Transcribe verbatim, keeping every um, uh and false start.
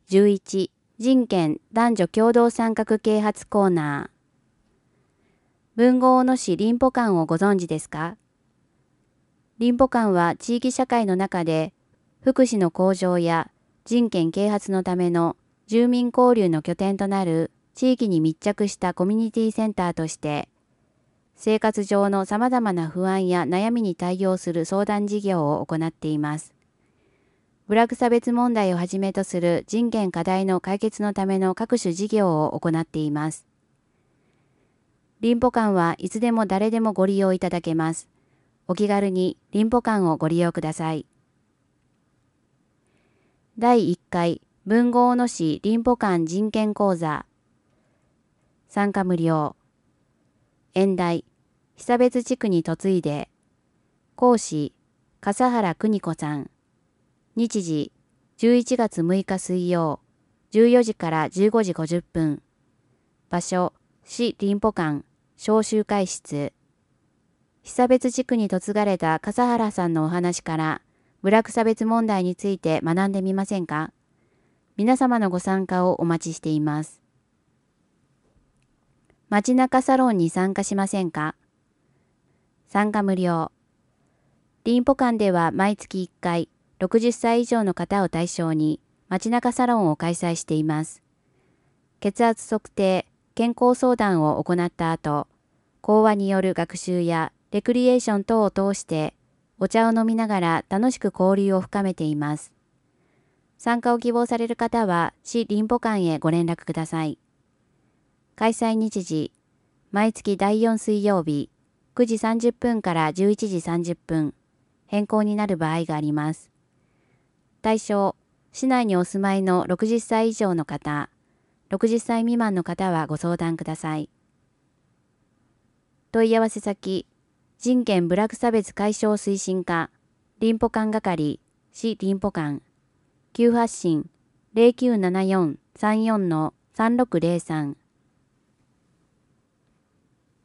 じゅういち、人権男女共同参画啓発コーナー。豊後大野市林保館をご存知ですか？林保館は地域社会の中で福祉の向上や人権啓発のための住民交流の拠点となる地域に密着したコミュニティセンターとして、生活上の様々な不安や悩みに対応する相談事業を行っています。部落差別問題をはじめとする人権課題の解決のための各種事業を行っています。林保館はいつでも誰でもご利用いただけます。お気軽に林保館をご利用ください。だいいっかい豊後大野市林保館人権講座。参加無料。演題、久別地区に嫁いで。講師、笠原邦子さん。日時、じゅういちがつむいか水曜、じゅうよじからじゅうごじごじゅっぷん。場所、市林保館、小集会室。久別地区に嫁がれた笠原さんのお話から、部落差別問題について学んでみませんか？皆様のご参加をお待ちしています。街中サロンに参加しませんか？参加無料。林保館では毎月いっかい、ろくじゅっさい以上の方を対象に街中サロンを開催しています。血圧測定、健康相談を行った後、講話による学習やレクリエーション等を通してお茶を飲みながら楽しく交流を深めています。参加を希望される方は市林保館へご連絡ください。開催日時、毎月だいよん水曜日、くじさんじゅっぷんからじゅういちじさんじゅっぷん、変更になる場合があります。対象、市内にお住まいのろくじゅっさい以上の方、ろくじゅっさい未満の方はご相談ください。問い合わせ先、人権部落差別解消推進課、林保館係、市林保館、急発進 ゼロきゅうななよんさんよんのさんろくゼロさん